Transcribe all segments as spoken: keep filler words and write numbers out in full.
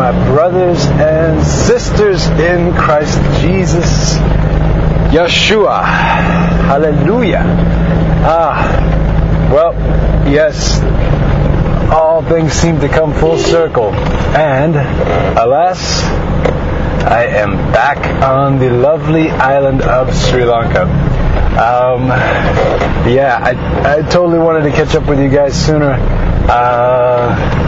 my brothers and sisters in Christ Jesus, Yeshua. Hallelujah. Ah, well, yes, all things seem to come full circle. And, alas, I am back on the lovely island of Sri Lanka. Um, yeah, I, I totally wanted to catch up with you guys sooner. Uh,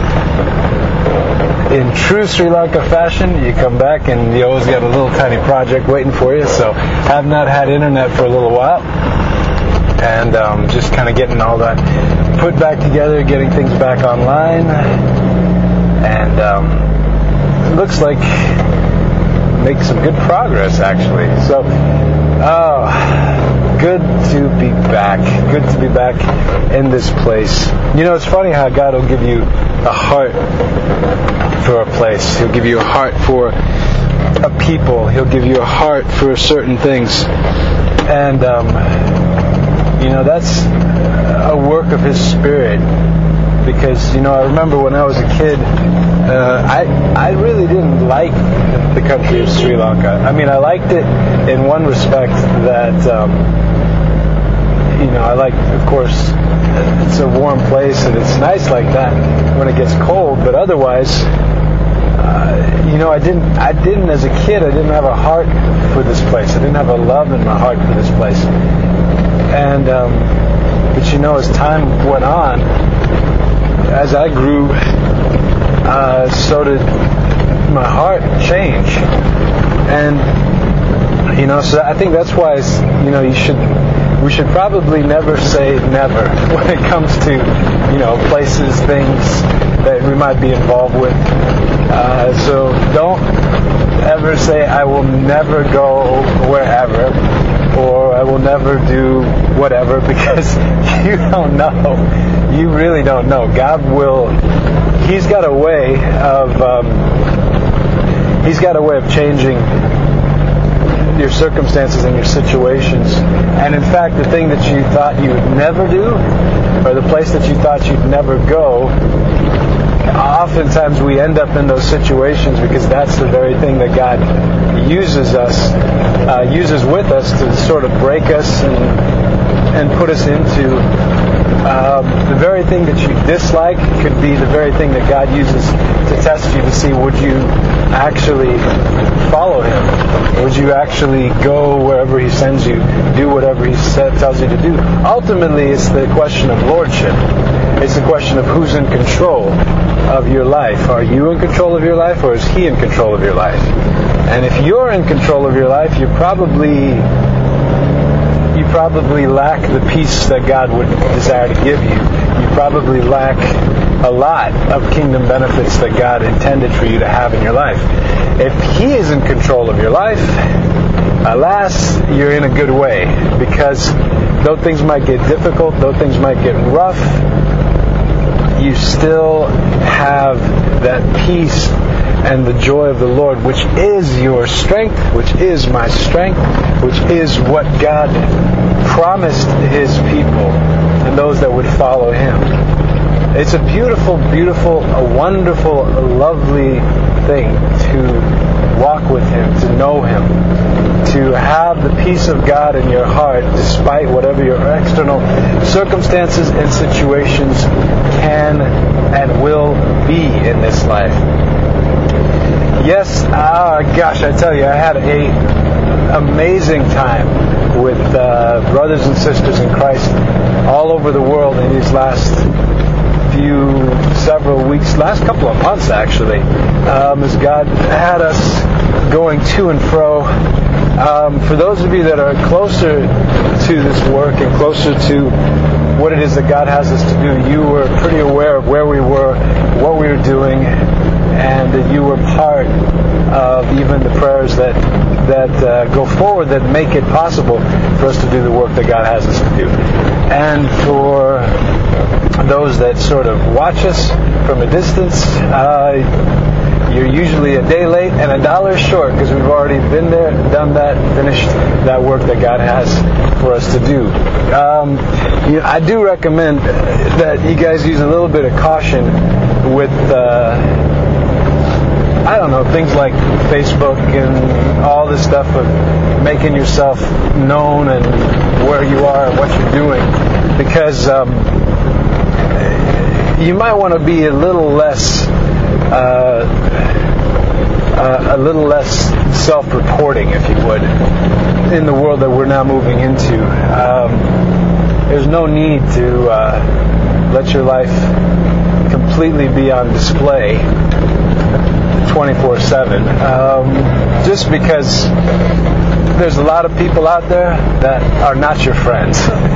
in true Sri Lanka fashion, you come back and you always got a little tiny project waiting for you. So have not had internet for a little while. And um, just kind of getting all that put back together, getting things back online. And um, it looks like make some good progress, actually. So, oh, good to be back. Good to be back in this place. You know, it's funny how God will give you a heart for a place. He'll give you a heart for a people. He'll give you a heart for certain things. And, um, you know, that's a work of His Spirit. Because, you know, I remember when I was a kid, uh, I I really didn't like the country of Sri Lanka. I mean, I liked it in one respect that, um, you know, I like, of course, it's a warm place and it's nice like that when it gets cold. But otherwise, uh, you know, I didn't, I didn't as a kid, I didn't have a heart for this place. I didn't have a love in my heart for this place. And, um, but you know, as time went on, as I grew, uh, so did my heart change. And, you know, so I think that's why, you know, you should, we should probably never say never when it comes to, you know, places, things that we might be involved with. Uh, so don't ever say, I will never go wherever, or I will never do whatever, because you don't know. You really don't know. God will, He's got a way of, um, He's got a way of changing your circumstances and your situations. And in fact, the thing that you thought you would never do, or the place that you thought you'd never go, oftentimes we end up in those situations because that's the very thing that God uses us, uh, uses with us to sort of break us and, and put us into. Um, the very thing that you dislike could be the very thing that God uses to test you to see, would you actually follow Him? Would you actually go wherever He sends you, do whatever He said, tells you to do? Ultimately, it's the question of lordship. It's the question of who's in control of your life. Are you in control of your life, or is He in control of your life? And if you're in control of your life, you're probably... you probably lack the peace that God would desire to give you. You probably lack a lot of kingdom benefits that God intended for you to have in your life. If He is in control of your life, alas, you're in a good way. Because though things might get difficult, though things might get rough, you still have that peace and the joy of the Lord, which is your strength, which is my strength, which is what God promised His people and those that would follow Him. It's a beautiful, beautiful, a wonderful, a lovely thing to walk with Him, to know Him, to have the peace of God in your heart despite whatever your external circumstances and situations can and will be in this life. Yes, ah, gosh, I tell you, I had a amazing time with uh, brothers and sisters in Christ all over the world in these last few, several weeks, last couple of months actually, um, as God had us going to and fro. Um, for those of you that are closer to this work and closer to what it is that God has us to do, you were pretty aware of where we were, what we were doing, and that you were part of even the prayers that that uh, go forward that make it possible for us to do the work that God has us to do. And for those that sort of watch us from a distance, uh, you're usually a day late and a dollar short, because we've already been there, done that, finished that work that God has for us to do. Um, you know, I do recommend that you guys use a little bit of caution with, uh, I, don't know, things like Facebook and all this stuff of making yourself known and where you are and what you're doing, because um, you might want to be a little less uh, uh, a little less self-reporting, if you would, in the world that we're now moving into. Um, there's no need to uh, let your life completely be on display twenty-four seven, um, just because there's a lot of people out there that are not your friends,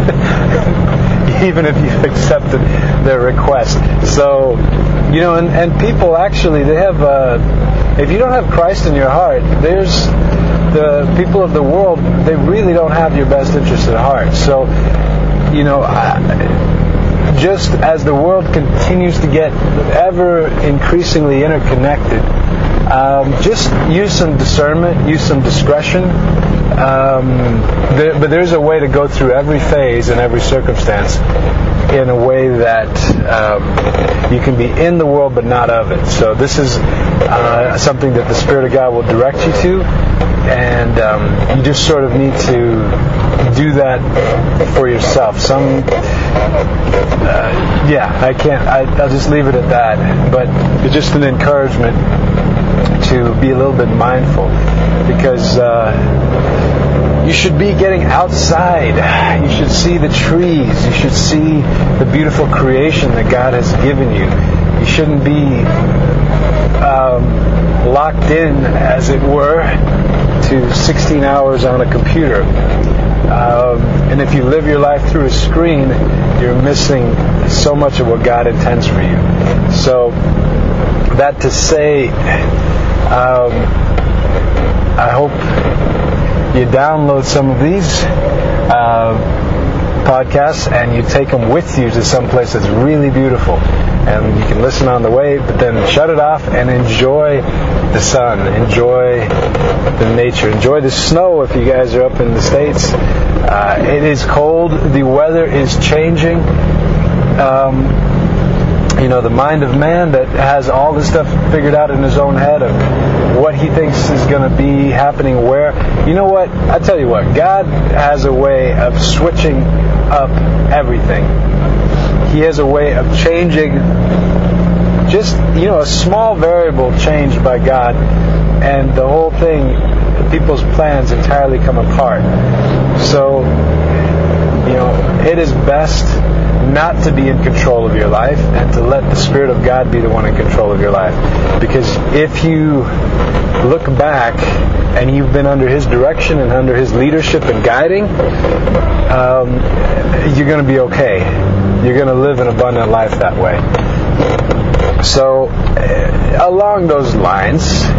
even if you've accepted their request. So, you know, and, and people actually, they have, uh, if you don't have Christ in your heart, there's the people of the world, they really don't have your best interest at heart. So, you know, I, just as the world continues to get ever increasingly interconnected, um, just use some discernment, use some discretion. Um, there, but there's a way to go through every phase and every circumstance in a way that um, you can be in the world but not of it. So this is uh, something that the Spirit of God will direct you to, and um, you just sort of need to do that for yourself. Some, uh, yeah, I can't. I, I'll just leave it at that. But it's just an encouragement to be a little bit mindful, because uh, you should be getting outside. You should see the trees. You should see the beautiful creation that God has given you. You shouldn't be um, locked in, as it were, to sixteen hours on a computer. Um, and if you live your life through a screen, you're missing so much of what God intends for you. So, that to say, um, I hope you download some of these uh, podcasts and you take them with you to some place that's really beautiful. And you can listen on the way, but then shut it off and enjoy the sun, enjoy the nature, enjoy the snow if you guys are up in the States. Uh, it is cold, the weather is changing. Um, you know, the mind of man that has all this stuff figured out in his own head of what he thinks is going to be happening where. You know what? I tell you what, God has a way of switching up everything. He has a way of changing just, you know, a small variable changed by God, and the whole thing, people's plans entirely come apart. So, you know, it is best not to be in control of your life and to let the Spirit of God be the one in control of your life. Because if you look back and you've been under His direction and under His leadership and guiding, um, you're going to be okay. You're going to live an abundant life that way. So, uh, along those lines,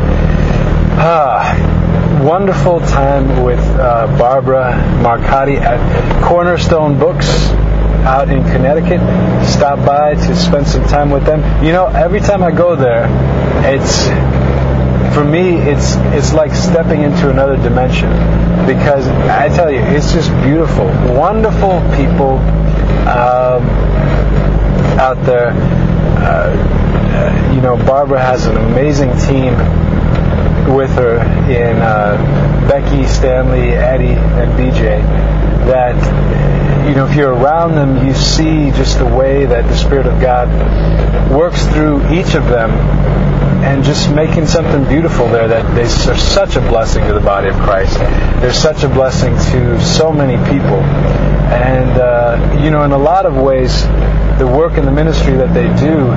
ah, wonderful time with uh, Barbara Marcotti at Cornerstone Books out in Connecticut. Stop by to spend some time with them. You know, every time I go there, it's, for me, it's it's like stepping into another dimension, because I tell you, it's just beautiful, wonderful people um, out there. Uh, you know, Barbara has an amazing team with her in uh, Becky, Stanley, Eddie, and B J. That, you know, if you're around them, you see just the way that the Spirit of God works through each of them, and just making something beautiful there. That they're such a blessing to the body of Christ. They're such a blessing to so many people, and uh, you know, in a lot of ways, the work and the ministry that they do,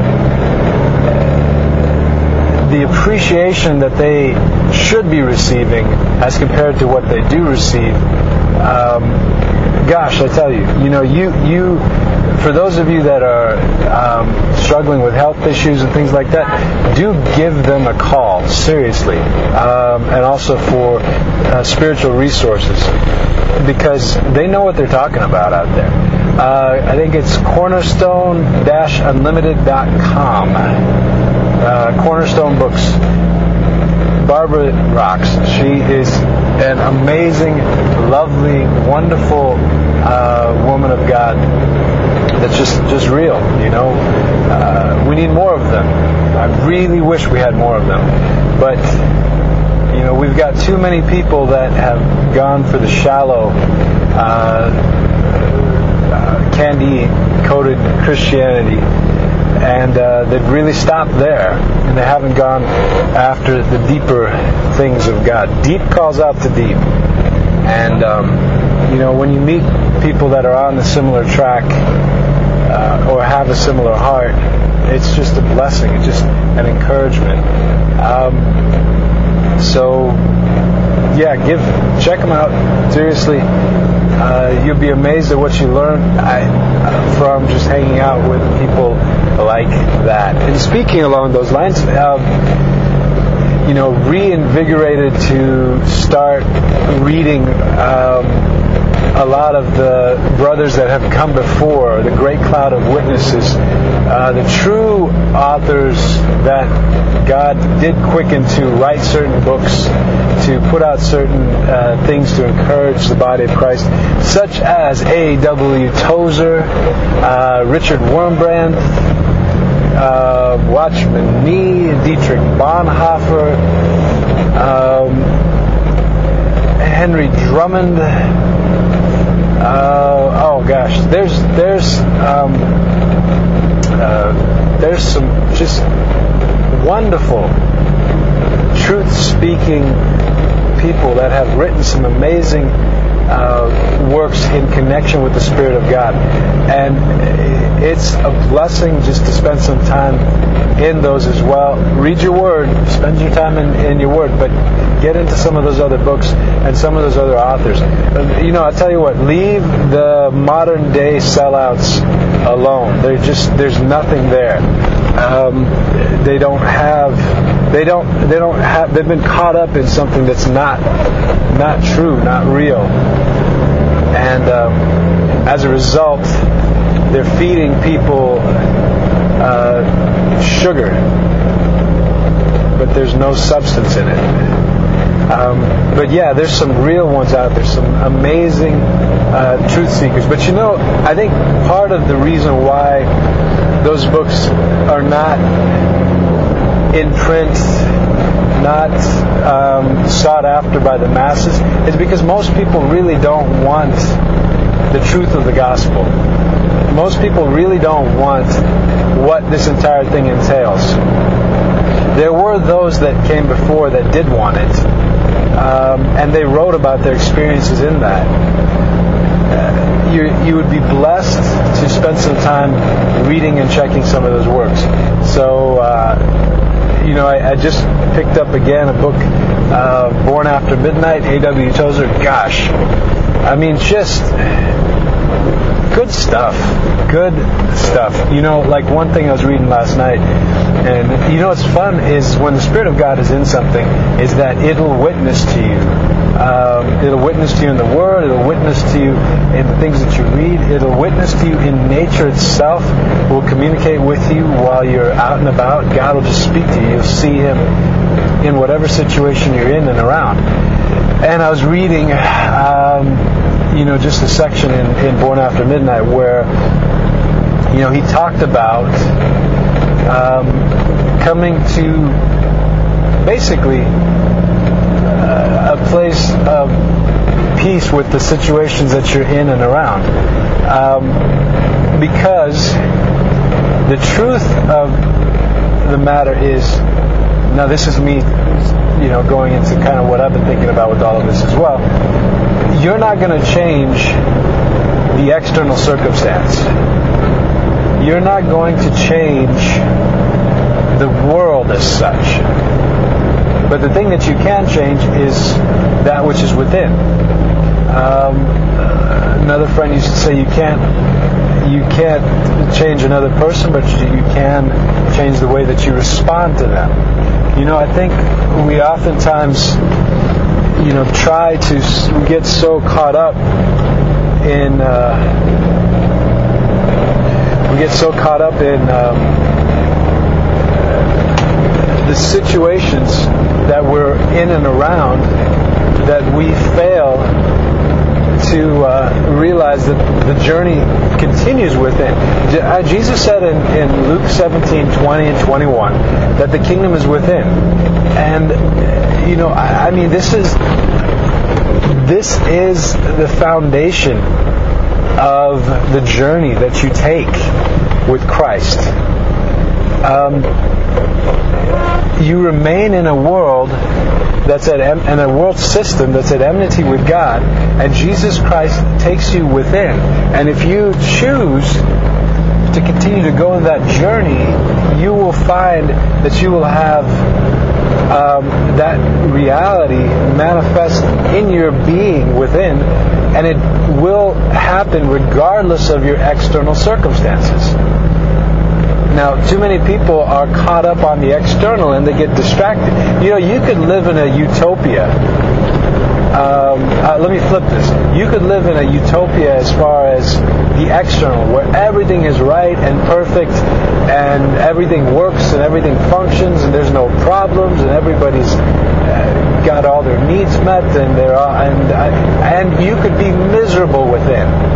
the appreciation that they should be receiving as compared to what they do receive, um, gosh, I tell you, you know, you, you, for those of you that are um, struggling with health issues and things like that, do give them a call, seriously, um, and also for uh, spiritual resources, because they know what they're talking about out there. Uh, I think it's cornerstone dash unlimited dot com. Uh, Cornerstone Books. Barbara rocks. She is an amazing, lovely, wonderful uh, woman of God that's just just real. You know, uh, we need more of them. I really wish we had more of them, but you know, we've got too many people that have gone for the shallow, uh, uh, candy-coated Christianity, and uh, they've really stopped there, and they haven't gone after the deeper things of God. Deep calls out to deep, and um, you know, when you meet people that are on a similar track uh, or have a similar heart, it's just a blessing. It's just an encouragement. Um, so, yeah, give check them out seriously. Uh, you'll be amazed at what you learn I, uh, from just hanging out with people like that. And speaking along those lines, um, you know, reinvigorated to start reading um, a lot of the brothers that have come before, the great cloud of witnesses, uh, the true authors that God did quicken to write certain books, to put out certain uh, things to encourage the body of Christ, such as A W Tozer, uh, Richard Wurmbrand, uh, Watchman Nee, Dietrich Bonhoeffer, um, Henry Drummond. Uh, oh gosh, there's there's um, uh, there's some just wonderful truth-speaking people that have written some amazing uh, works in connection with the Spirit of God, and it's a blessing just to spend some time in those as well. Read your Word, spend your time in, in your Word, but get into some of those other books and some of those other authors. You know, I tell you what, leave the modern day sellouts alone. They're just there's nothing there. Um, they don't have they don't they don't have they've been caught up in something that's not not true, not real, and um, as a result, they're feeding people uh, sugar, but there's no substance in it. Um, but yeah, there's some real ones out there, some amazing uh, truth seekers. But you know, I think part of the reason why those books are not in print, not um, sought after by the masses, is because most people really don't want the truth of the gospel. Most people really don't want what this entire thing entails. There were those that came before that did want it, um, and they wrote about their experiences in that. Uh, you, you would be blessed to spend some time reading and checking some of those works. So, uh, you know, I, I just picked up again a book, uh, Born After Midnight, A W Tozer. Gosh, I mean, just good stuff. Good stuff. You know, like one thing I was reading last night, and you know what's fun is when the Spirit of God is in something, is that it'll witness to you. Um, it'll witness to you in the Word. It'll witness to you in the things that you read. It'll witness to you in nature itself. It will communicate with you while you're out and about. God will just speak to you. You'll see Him in whatever situation you're in and around. And I was reading, um, you know, just a section in, in Born After Midnight where, you know, he talked about um, coming to basically uh, a place of peace with the situations that you're in and around. Um, because the truth of the matter is, now this is me, you know, going into kind of what I've been thinking about with all of this as well. You're not going to change the external circumstance. You're not going to change the world as such. But the thing that you can change is that which is within. Um, another friend used to say you can't you can't change another person, but you can change the way that you respond to them. You know, I think we oftentimes, you know, try to get so caught up in uh, we get so caught up in um, the situations that we're in and around that we fail to uh, realize that the journey continues within. Jesus said in, in Luke seventeen, twenty and twenty-one that the kingdom is within. And, you know, I, I mean, this is this is the foundation of the journey that you take with Christ. Um, you remain in a world that's at em- in a world system that's at enmity with God, and Jesus Christ takes you within. And if you choose to continue to go on that journey, you will find that you will have um, that reality manifest in your being within, and it will happen regardless of your external circumstances. Now, too many people are caught up on the external and they get distracted. You know, you could live in a utopia. Um, uh, let me flip this. You could live in a utopia as far as the external, where everything is right and perfect and everything works and everything functions and there's no problems and everybody's uh, got all their needs met and they're all, and uh, and you could be miserable within.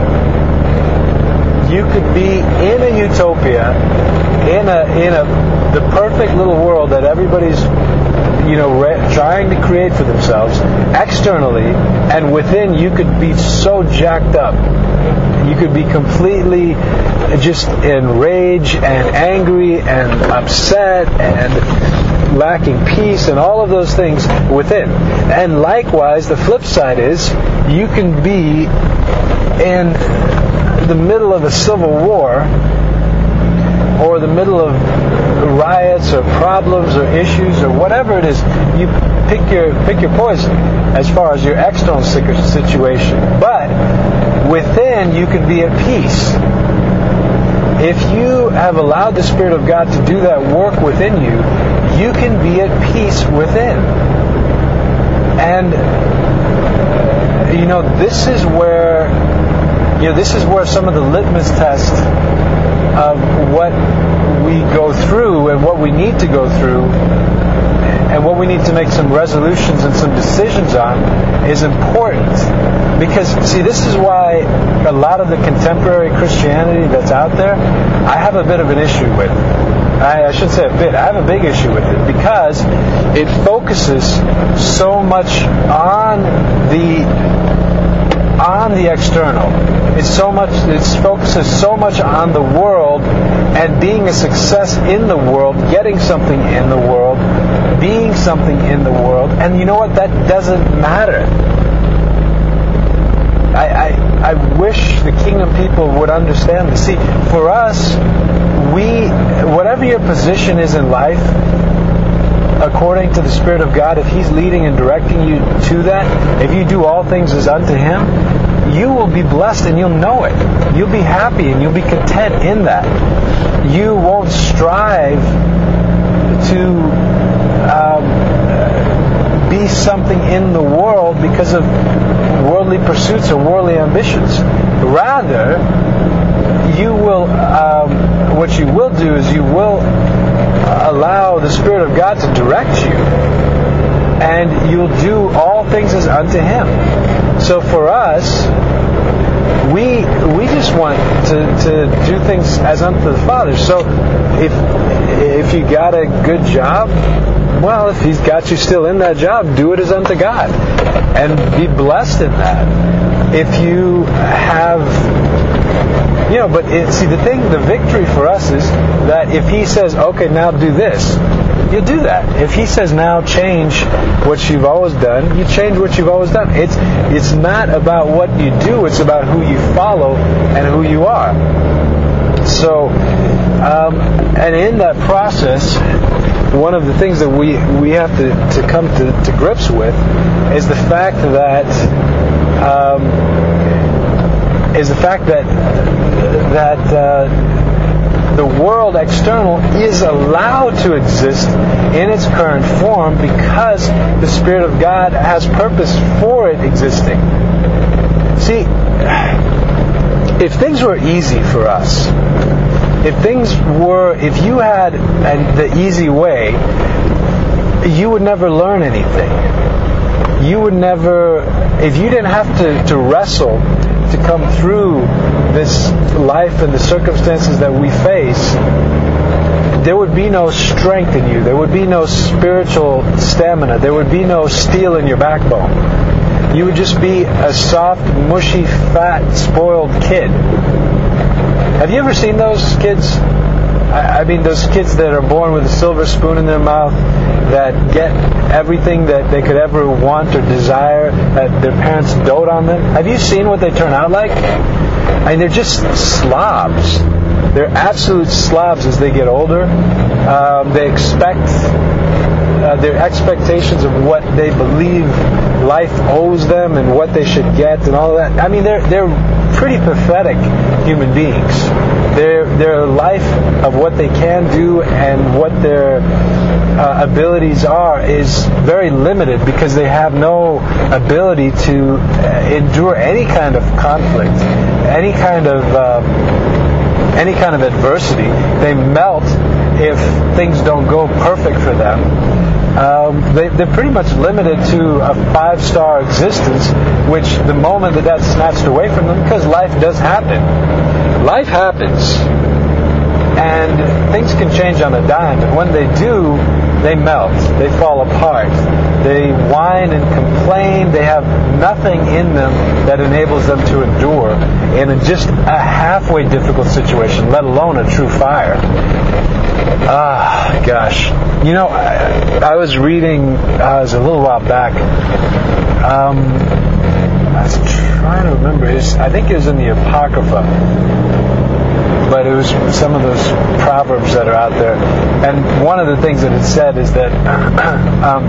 You could be in a utopia, in a in a the perfect little world that everybody's, you know, re- trying to create for themselves externally, and within you could be so jacked up. You could be completely just enraged and angry and upset and lacking peace and all of those things within. And likewise, the flip side is you can be in the middle of a civil war or the middle of riots or problems or issues or whatever it is. You pick your pick your poison as far as your external situation, but within you can be at peace. If you have allowed the Spirit of God to do that work within you, you can be at peace within. And you know, this is where You know, this is where some of the litmus tests of what we go through and what we need to go through and what we need to make some resolutions and some decisions on is important. Because, see, this is why a lot of the contemporary Christianity that's out there, I have a bit of an issue with. I, I should say a bit. I have a big issue with it because it focuses so much on the on the external. It's so much. It focuses so much on the world and being a success in the world, getting something in the world, being something in the world. And you know what? That doesn't matter. I, I, I wish the kingdom people would understand this. See, for us, we, whatever your position is in life, according to the Spirit of God, if He's leading and directing you to that, if you do all things as unto Him, you will be blessed and you'll know it. You'll be happy and you'll be content in that. You won't strive to um, be something in the world because of worldly pursuits or worldly ambitions. Rather, you will, um, what you will do is you will allow the Spirit of God to direct you, and you'll do all things as unto Him. So for us, we we just want to, to do things as unto the Father. So if if you got a good job, well, if He's got you still in that job, do it as unto God, and be blessed in that. If you have, you know, but it, see, the thing, the victory for us is that if He says, okay, now do this, you do that. If He says, now change what you've always done, you change what you've always done. It's it's not about what you do, it's about who you follow and who you are. So, um, and in that process, one of the things that we, we have to, to come to, to grips with is the fact that um, is the fact that that uh, the world external is allowed to exist in its current form because the Spirit of God has purpose for it existing. See, if things were easy for us, if things were, if you had an, the easy way, you would never learn anything. you would never, if you didn't have to, to wrestle to come through this life and the circumstances that we face, there would be no strength in you. There would be no spiritual stamina. There would be no steel in your backbone. You would just be a soft, mushy, fat, spoiled kid. Have you ever seen those kids? I mean, those kids that are born with a silver spoon in their mouth, that get everything that they could ever want or desire, that their parents dote on them. Have you seen what they turn out like? I mean, they're just slobs. They're absolute slobs as they get older. Um, they expect, uh, their expectations of what they believe life owes them and what they should get and all that. I mean, they're they're pretty pathetic human beings. Their their life of what they can do and what their uh, abilities are is very limited because they have no ability to uh, endure any kind of conflict, any kind of uh, any kind of adversity. They melt if things don't go perfect for them. Um, they, they're pretty much limited to a five-star existence, which the moment that that's snatched away from them, because life does happen. Life happens, and things can change on a dime, and when they do, they melt, they fall apart, they whine and complain, they have nothing in them that enables them to endure in a, just a halfway difficult situation, let alone a true fire. Ah, gosh. You know, I, I was reading, uh, it was a little while back, um, I was trying to remember, his, I think it was in the Apocrypha, but it was some of those proverbs that are out there. And one of the things that it said is that, um,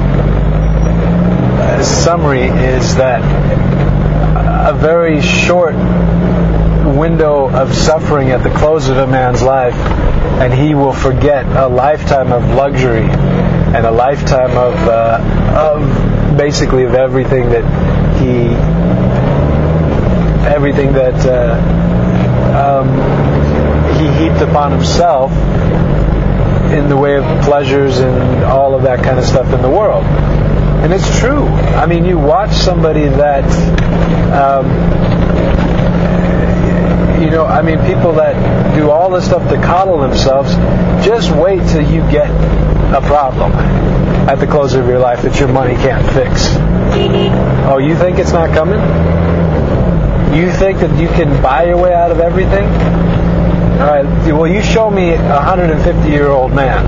a summary is that a very short window of suffering at the close of a man's life, and he will forget a lifetime of luxury and a lifetime of uh, of basically of everything that he everything that uh, um, he heaped upon himself in the way of pleasures and all of that kind of stuff in the world. And it's true. I mean, you watch somebody that um, you know, I mean, people that do all this stuff to coddle themselves, just wait till you get a problem at the close of your life that your money can't fix. Oh, you think it's not coming? You think that you can buy your way out of everything? All right, well, you show me a one hundred fifty-year-old man.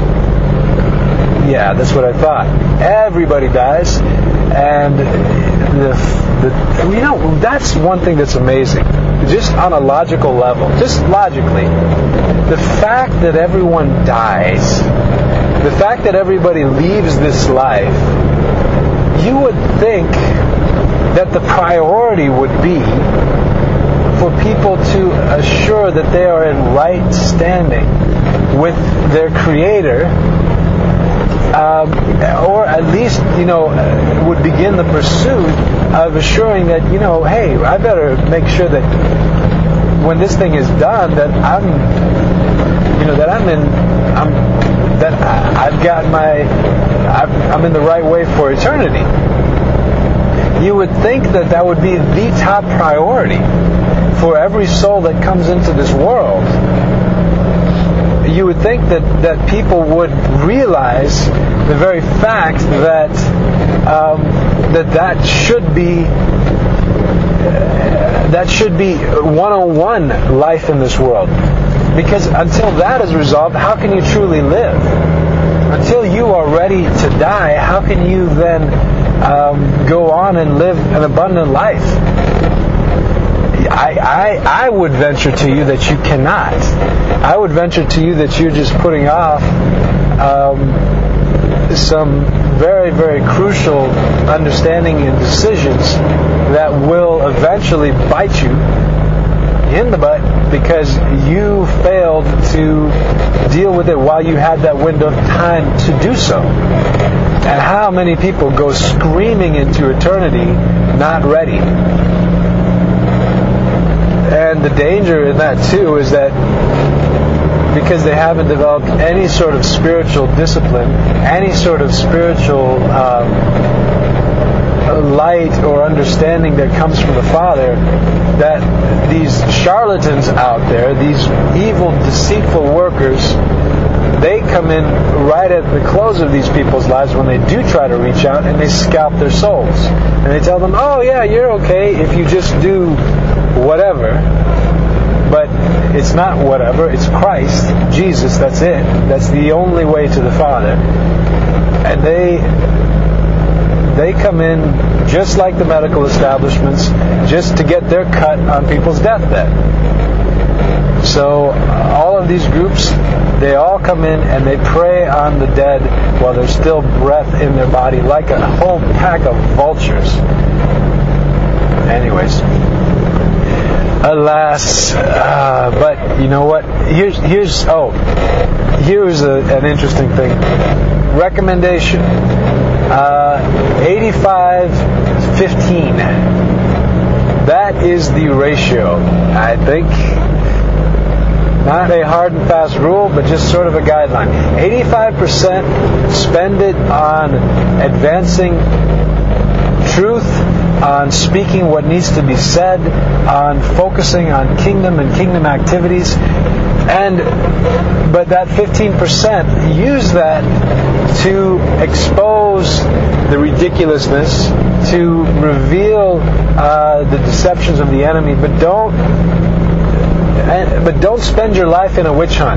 Yeah, that's what I thought. Everybody dies, and the, the you know, that's one thing that's amazing. Just on a logical level, just logically, the fact that everyone dies, the fact that everybody leaves this life, you would think that the priority would be for people to assure that they are in right standing with their Creator, um, or at least, you know, would begin the pursuit of assuring that, you know, hey, I better make sure that when this thing is done, that I'm, you know, that I'm in, I'm, that I, I've got my, I've, I'm in the right way for eternity. You would think that that would be the top priority for every soul that comes into this world. You would think that, that people would realize the very fact that um, that that should be uh, that should be one oh one life in this world. Because until that is resolved, how can you truly live? Until you are ready to die, how can you then um, go on and live an abundant life? I, I, I would venture to you that you cannot. I would venture to you that you're just putting off um, some very, very crucial understanding and decisions that will eventually bite you in the butt because you failed to deal with it while you had that window of time to do so. And how many people go screaming into eternity not ready? And the danger in that too is that because they haven't developed any sort of spiritual discipline, any sort of spiritual um, light or understanding that comes from the Father, that these charlatans out there, these evil, deceitful workers, they come in right at the close of these people's lives when they do try to reach out, and they scalp their souls. And they tell them, oh yeah, you're okay if you just do whatever. But it's not whatever, it's Christ, Jesus, that's it. That's the only way to the Father. And they they come in just like the medical establishments, just to get their cut on people's deathbed. So all of these groups, they all come in and they prey on the dead while there's still breath in their body, like a whole pack of vultures. Anyways, alas, uh, but you know what? Here's here's oh, here's a, an interesting thing. Recommendation: uh, eighty-five fifteen. That is the ratio, I think. Not a hard and fast rule, but just sort of a guideline. eighty-five percent spend it on advancing truth, on speaking what needs to be said, on focusing on kingdom and kingdom activities. And but that fifteen percent, use that to expose the ridiculousness, to reveal uh, the deceptions of the enemy, but don't And, but don't spend your life in a witch hunt.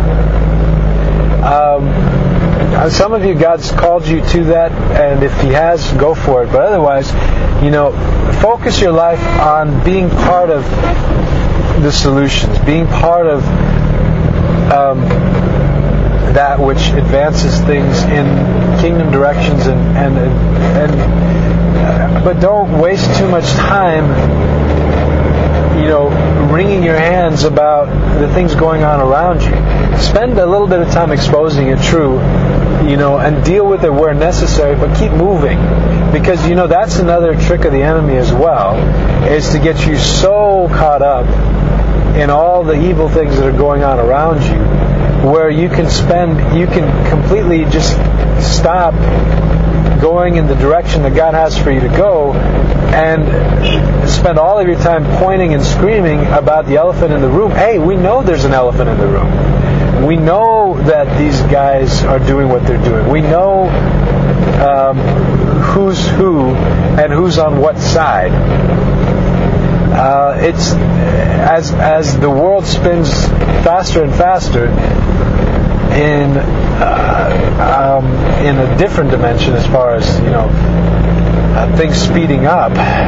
Um, some of you, God's called you to that, and if He has, go for it. But otherwise, you know, focus your life on being part of the solutions, being part of um, that which advances things in kingdom directions, and and and. Uh, but don't waste too much time, you know, wringing your hands about the things going on around you. Spend a little bit of time exposing it, true, you know, and deal with it where necessary, but keep moving. Because, you know, that's another trick of the enemy as well, is to get you so caught up in all the evil things that are going on around you, where you can spend, you can completely just stop going in the direction that God has for you to go, and spend all of your time pointing and screaming about the elephant in the room. Hey, we know there's an elephant in the room. We know that these guys are doing what they're doing. We know um, who's who and who's on what side. Uh, it's as as the world spins faster and faster in uh, um, in a different dimension, as far as, you know, uh, things speeding up.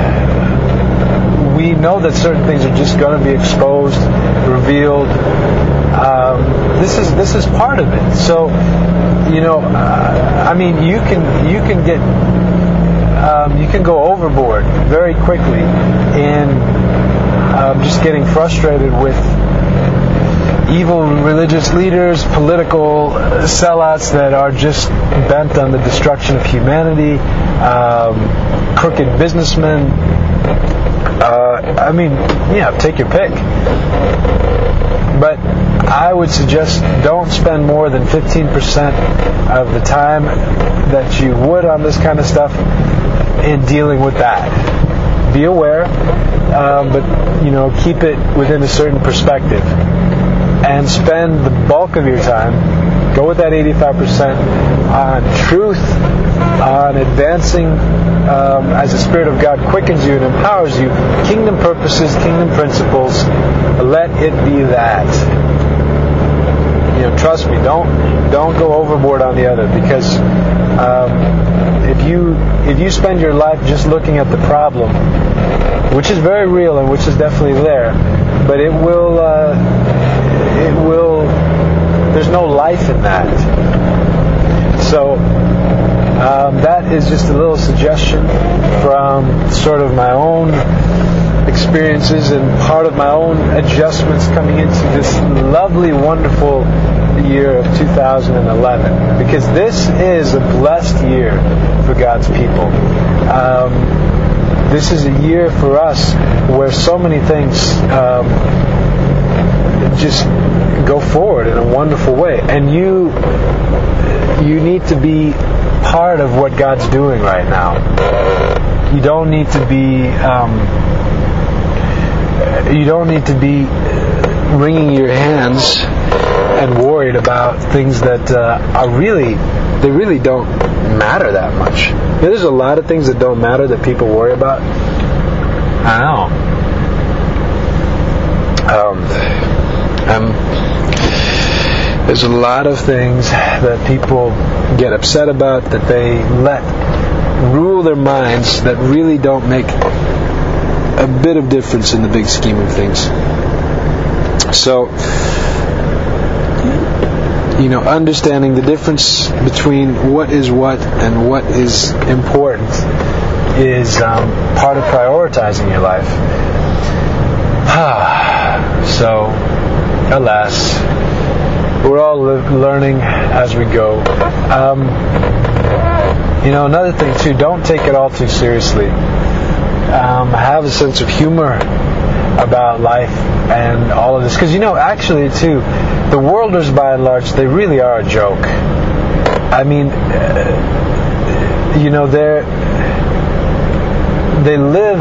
We know that certain things are just going to be exposed, revealed. Um, this is this is part of it. So, you know, uh, I mean, you can you can get um, you can go overboard very quickly in um, just getting frustrated with evil religious leaders, political sellouts that are just bent on the destruction of humanity, um, crooked businessmen. Uh, I mean, yeah, take your pick. But I would suggest don't spend more than fifteen percent of the time that you would on this kind of stuff in dealing with that. Be aware, um, but, you know, keep it within a certain perspective. And spend the bulk of your time, go with that eighty-five percent, on truth, on advancing um, as the Spirit of God quickens you and empowers you, kingdom purposes, kingdom principles. Let it be that. You know, trust me, don't don't go overboard on the other, because um, if you if you spend your life just looking at the problem, which is very real and which is definitely there, but it will. Uh, It will. There's no life in that. So um, that is just a little suggestion from sort of my own experiences and part of my own adjustments coming into this lovely, wonderful year of two thousand eleven. Because this is a blessed year for God's people. Um, this is a year for us where so many things Um, just go forward in a wonderful way, and you you need to be part of what God's doing right now. you don't need to be um, you don't need to be wringing your hands and worried about things that uh, are really they really don't matter that much. You know, there's a lot of things that don't matter that people worry about. I know. Um, um, there's a lot of things that people get upset about that they let rule their minds that really don't make a bit of difference in the big scheme of things. So, you know, understanding the difference between what is what and what is important is um, part of prioritizing your life. So, alas, we're all li- learning as we go. Um, you know, another thing too, don't take it all too seriously. Um, have a sense of humor about life and all of this. Because, you know, actually too, the worlders by and large, they really are a joke. I mean, uh, you know, they're, they live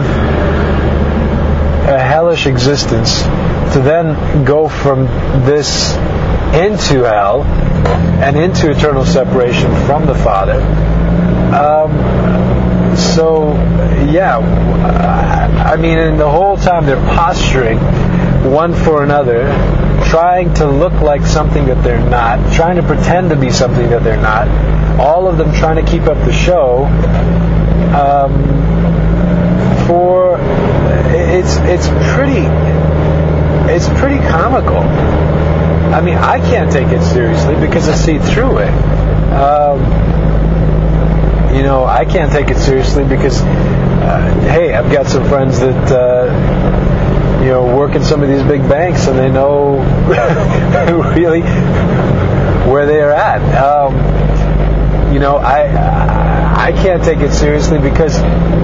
a hellish existence to then go from this into hell and into eternal separation from the Father. Um, so, yeah, I mean, and the whole time they're posturing one for another, trying to look like something that they're not, trying to pretend to be something that they're not, all of them trying to keep up the show. Um, for it's it's pretty it's pretty comical. I mean, I can't take it seriously because I see through it. Um, you know, I can't take it seriously because, uh, hey, I've got some friends that, uh, you know, work in some of these big banks and they know really where they are at. Um, you know, I I can't take it seriously because,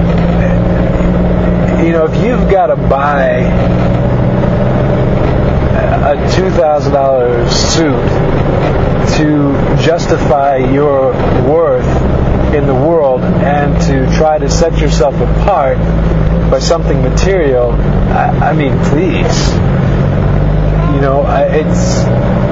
you know, if you've got to buy a two thousand dollars suit to justify your worth in the world and to try to set yourself apart by something material, I, I mean, please. You know, it's...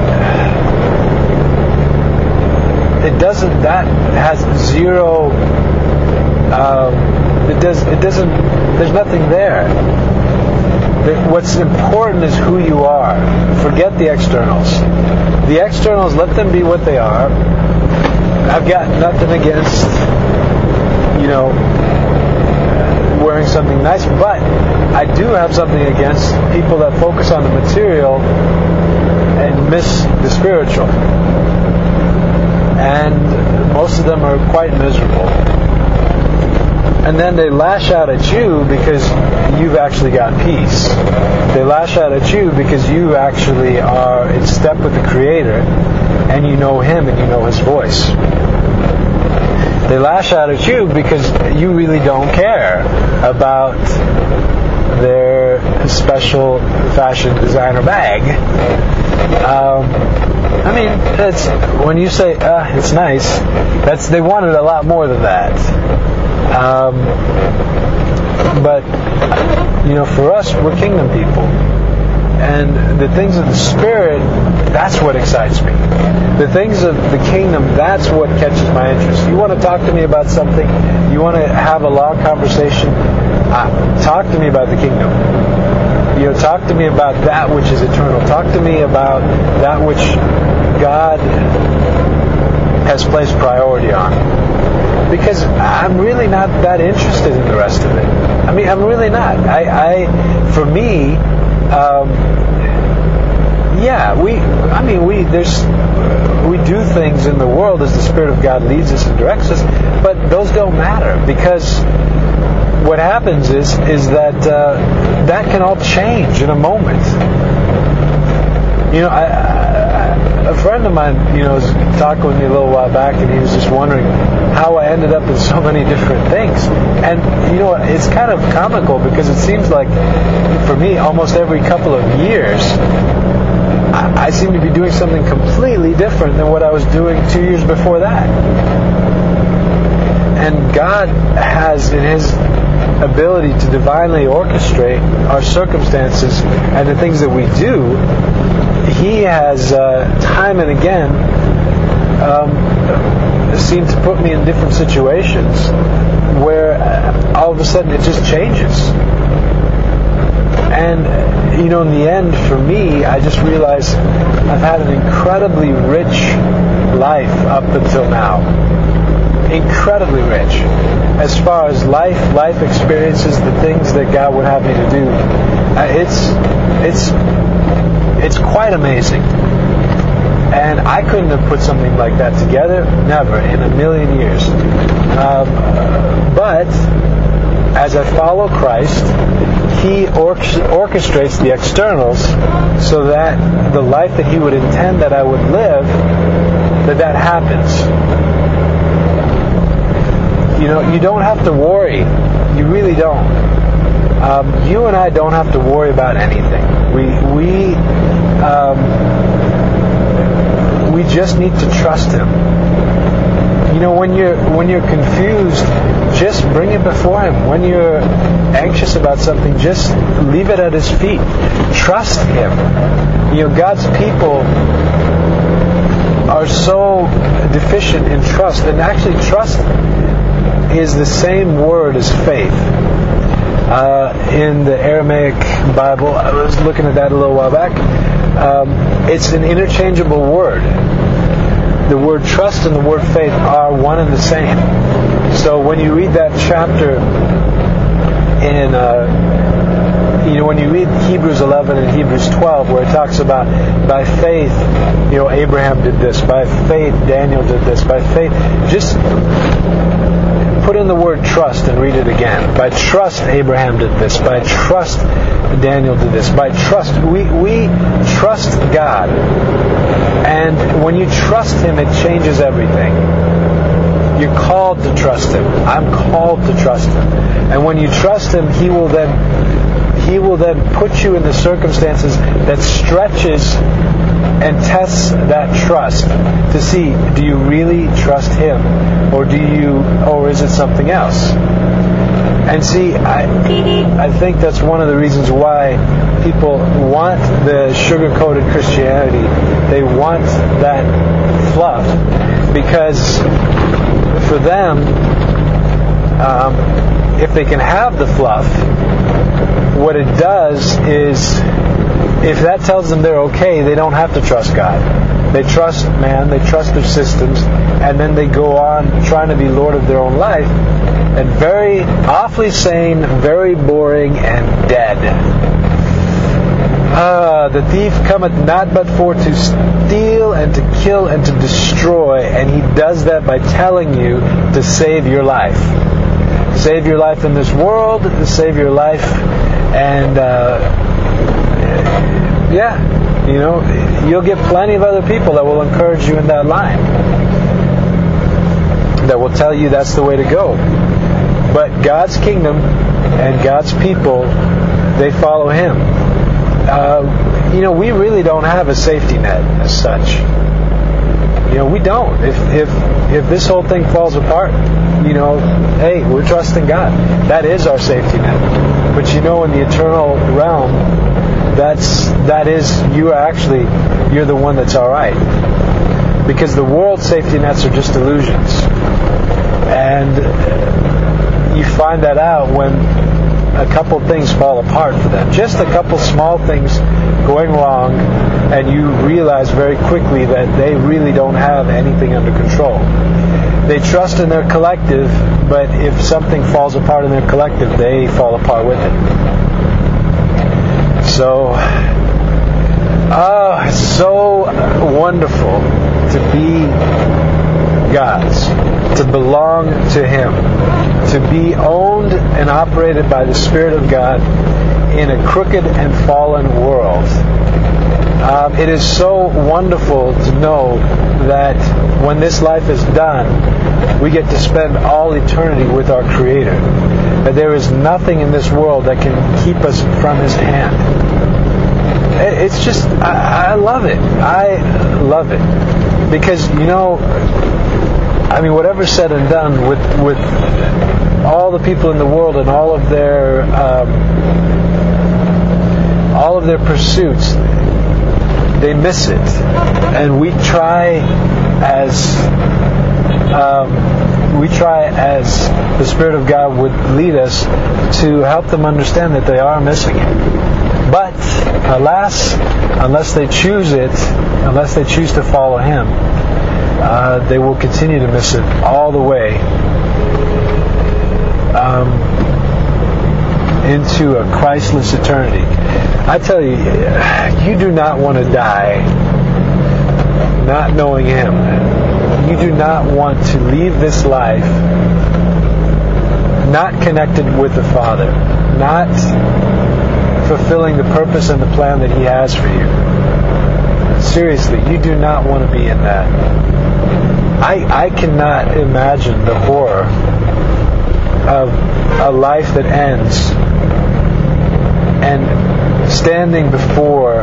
It doesn't... That has zero... Um, it does. It doesn't... There's nothing there. What's important is who you are. Forget the externals. The externals, let them be what they are. I've got nothing against, you know, wearing something nice, but I do have something against people that focus on the material and miss the spiritual. And most of them are quite miserable. And then they lash out at you because you've actually got peace. They lash out at you because you actually are in step with the Creator and you know Him and you know His voice. They lash out at you because you really don't care about their special fashion designer bag. Um, I mean, it's, when you say, uh, it's nice, that's they wanted a lot more than that. Um, but, you know, for us, we're kingdom people. And the things of the Spirit, that's what excites me. The things of the kingdom, that's what catches my interest. You want to talk to me about something, you want to have a long conversation, uh, talk to me about the kingdom. You know, talk to me about that which is eternal. Talk to me about that which God has placed priority on. Because I'm really not that interested in the rest of it. I mean, I'm really not. I, I for me, um, yeah, we. I mean, we there's we do things in the world as the Spirit of God leads us and directs us, but those don't matter because what happens is is that uh, that can all change in a moment. You know, I, I, a friend of mine, you know, was talking with me a little while back, and he was just wondering how I ended up in so many different things. And, you know, it's kind of comical because it seems like, for me, almost every couple of years, I, I seem to be doing something completely different than what I was doing two years before that. and God has, in His ability to divinely orchestrate our circumstances and the things that we do, He has uh, time and again um, seemed to put me in different situations where uh, all of a sudden it just changes. And, you know, in the end, for me, I just realized I've had an incredibly rich life up until now. Incredibly rich. As far as life, life experiences, the things that God would have me to do, uh, it's, it's, it's quite amazing. And I couldn't have put something like that together, never, in a million years. Um, but, as I follow Christ, He orchestrates the externals so that the life that He would intend that I would live, that that happens. You know, you don't have to worry. You really don't. Um, you and I don't have to worry about anything. We we um, we just need to trust Him. You know, when you're when you're confused, just bring it before Him. When you're anxious about something, just leave it at His feet. Trust Him. You know, God's people are so deficient in trust, and actually trust is the same word as faith. Uh, in the Aramaic Bible, I was looking at that a little while back, um, it's an interchangeable word. The word trust and the word faith are one and the same. So when you read that chapter in, uh, you know, when you read Hebrews eleven and Hebrews twelve, where it talks about by faith, you know, Abraham did this, by faith Daniel did this, by faith, just put in the word trust and read it again. By trust Abraham did this, by trust Daniel did this, by trust, we, we trust God. And when you trust Him, it changes everything. You're called to trust Him. I'm called to trust Him. And when you trust Him, He will then He will then put you in the circumstances that stretches and tests that trust to see, do you really trust Him, or do you, or is it something else? And see, I I think that's one of the reasons why people want the sugar-coated Christianity. They want that fluff, because for them, um, if they can have the fluff, what it does is, if that tells them they're okay, they don't have to trust God. They trust man, they trust their systems, and then they go on trying to be Lord of their own life, and very awfully sane, very boring, and dead. Ah, the thief cometh not but for to steal and to kill and to destroy, and he does that by telling you to save your life. Save your life in this world, save your life, and uh, yeah, you know, you'll get plenty of other people that will encourage you in that line, that will tell you that's the way to go. But God's kingdom and God's people, they follow Him. Uh, you know, we really don't have a safety net as such. You know, we don't. If if if this whole thing falls apart, you know, hey, we're trusting God. That is our safety net. But you know, in the eternal realm, that's that is you are actually you're the one that's all right. Because the world's safety nets are just illusions, and you find that out when a couple things fall apart for them. Just a couple small things going wrong, and you realize very quickly that they really don't have anything under control. They trust in their collective, but if something falls apart in their collective, they fall apart with it. So, oh, it's so wonderful to be God's, to belong to Him, to be owned and operated by the Spirit of God in a crooked and fallen world. Um, it is so wonderful to know that when this life is done, we get to spend all eternity with our Creator. That there is nothing in this world that can keep us from His hand. It's just, I, I love it. I love it. Because, you know, I mean, whatever's said and done with with all the people in the world and all of their um, all of their pursuits, they miss it, and we try as um, we try as the Spirit of God would lead us to help them understand that they are missing it. But alas, unless they choose it, unless they choose to follow Him, uh, they will continue to miss it all the way um, into a Christless eternity. I tell you, you do not want to die not knowing Him. You do not want to leave this life not connected with the Father, not fulfilling the purpose and the plan that He has for you. Seriously, you do not want to be in that. I, I cannot imagine the horror of a life that ends and standing before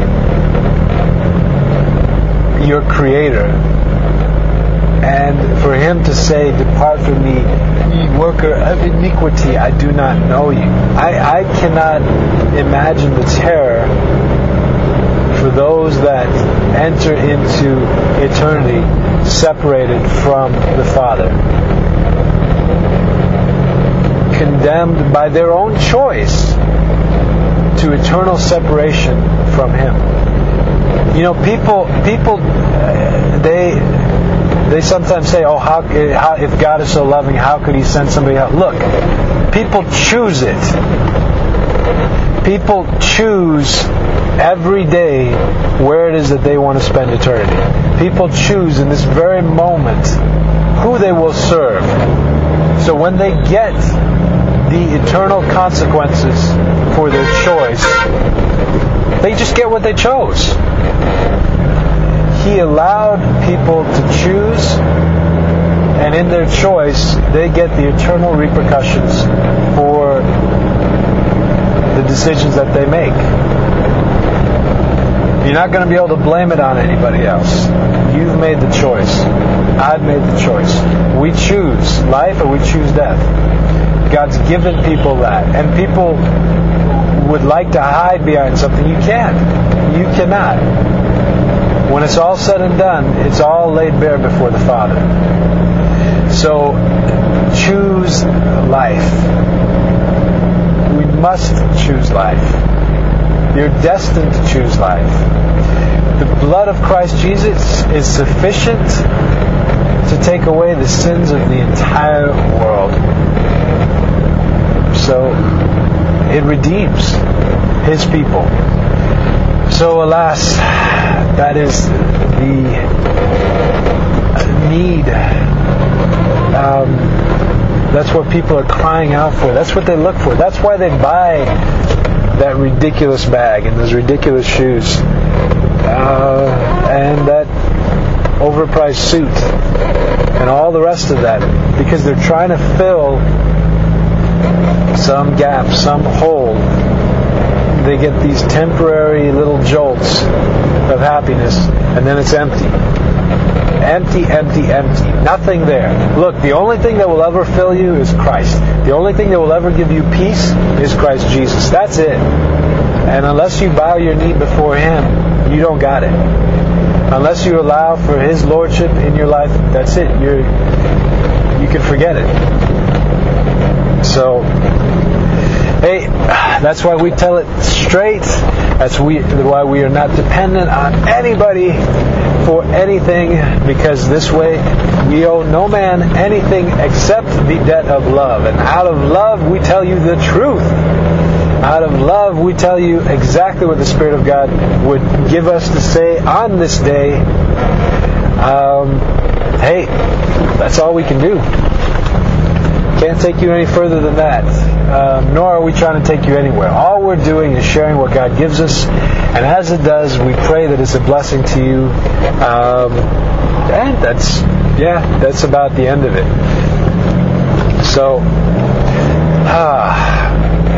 your Creator, and for Him to say, "Depart from me, ye worker of iniquity, I do not know you." I, I cannot imagine the terror for those that enter into eternity separated from the Father, condemned by their own choice to eternal separation from Him. You know, people, people, uh, they, they sometimes say, "Oh, how, how, if God is so loving, how could He send somebody out?" Look, people choose it. People choose every day where it is that they want to spend eternity. People choose in this very moment who they will serve. So when they get the eternal consequences for their choice, they just get what they chose. He allowed people to choose, and in their choice, they get the eternal repercussions for the decisions that they make. You're not going to be able to blame it on anybody else. You've made the choice. I've made the choice. We choose life or we choose death. God's given people that. And people would like to hide behind something. You can't. You cannot. When it's all said and done, it's all laid bare before the Father. So, choose life. We must choose life. You're destined to choose life. The blood of Christ Jesus is sufficient to take away the sins of the entire world. So, it redeems His people. So, alas, that is the need. Um, that's what people are crying out for. That's what they look for. That's why they buy that ridiculous bag and those ridiculous shoes uh, and that overpriced suit and all the rest of that, because they're trying to fill some gap, some hole. They get these temporary little jolts of happiness, and then it's empty. Empty, empty, empty. Nothing there. Look, the only thing that will ever fill you is Christ. The only thing that will ever give you peace is Christ Jesus. That's it. And unless you bow your knee before Him, you don't got it. Unless you allow for His Lordship in your life, that's it. You're, you can forget it. So, hey, that's why we tell it straight. That's we, why we are not dependent on anybody for anything, because this way we owe no man anything except the debt of love. And out of love we tell you the truth. Out of love we tell you exactly what the Spirit of God would give us to say on this day. Um, hey, that's all we can do. Can't take you any further than that. Um, nor are we trying to take you anywhere. All we're doing is sharing what God gives us, and as it does, we pray that it's a blessing to you. Um, and that's, yeah, that's about the end of it. So, ah,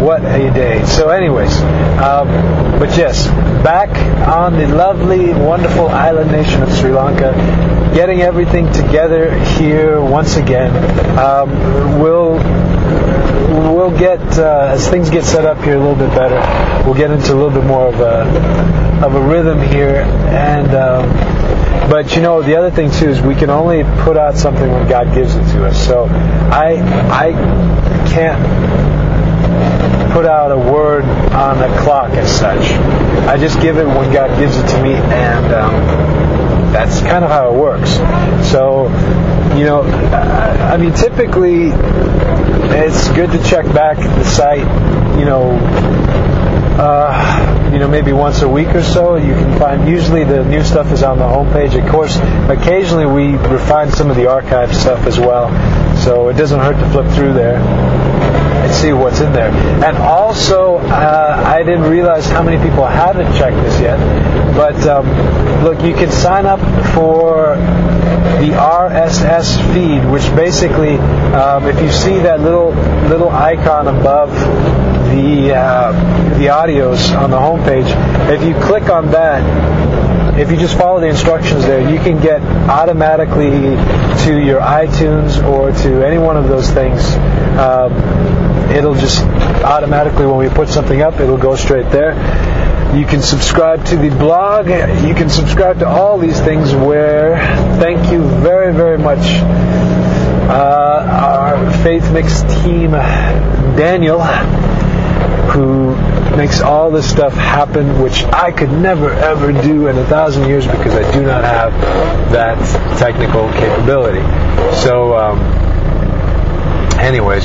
what a day. So anyways, um, but yes, back on the lovely, wonderful island nation of Sri Lanka, getting everything together here once again. Um, we'll we'll get uh, as things get set up here a little bit better. We'll get into a little bit more of a of a rhythm here, and um, but you know the other thing too is we can only put out something when God gives it to us. So I I can't put out a word on a clock as such. I just give it when God gives it to me, and um, that's kind of how it works. So, you know, I, I mean, typically it's good to check back the site, you know, uh, you know, maybe once a week or so. You can find, usually the new stuff is on the homepage. Of course, occasionally we refine some of the archive stuff as well, so it doesn't hurt to flip through there and see what's in there. And also, uh, I didn't realize how many people haven't checked this yet, but um, look, you can sign up for the R S S feed, which basically, um, if you see that little little icon above the uh, the audios on the homepage, if you click on that, if you just follow the instructions there, you can get automatically to your iTunes or to any one of those things. Um, it'll just automatically, when we put something up, it'll go straight there. You can subscribe to the blog. You can subscribe to all these things where, thank you very, very much, uh, our Faith Mix team, Daniel, who makes all this stuff happen, which I could never ever do in a thousand years because I do not have that technical capability. So, um, anyways,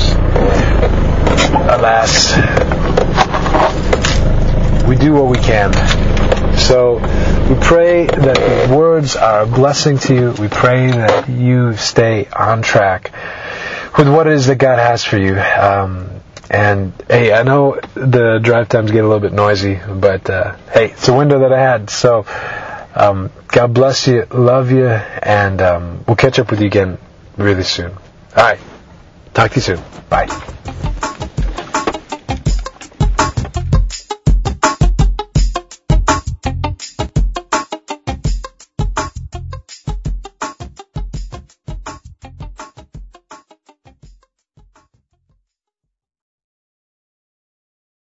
alas, we do what we can. So we pray that the words are a blessing to you. We pray that you stay on track with what it is that God has for you. Um, and hey, I know the drive times get a little bit noisy, but uh, hey, it's a window that I had. So um, God bless you, love you, and um, we'll catch up with you again really soon. All right, talk to you soon. Bye.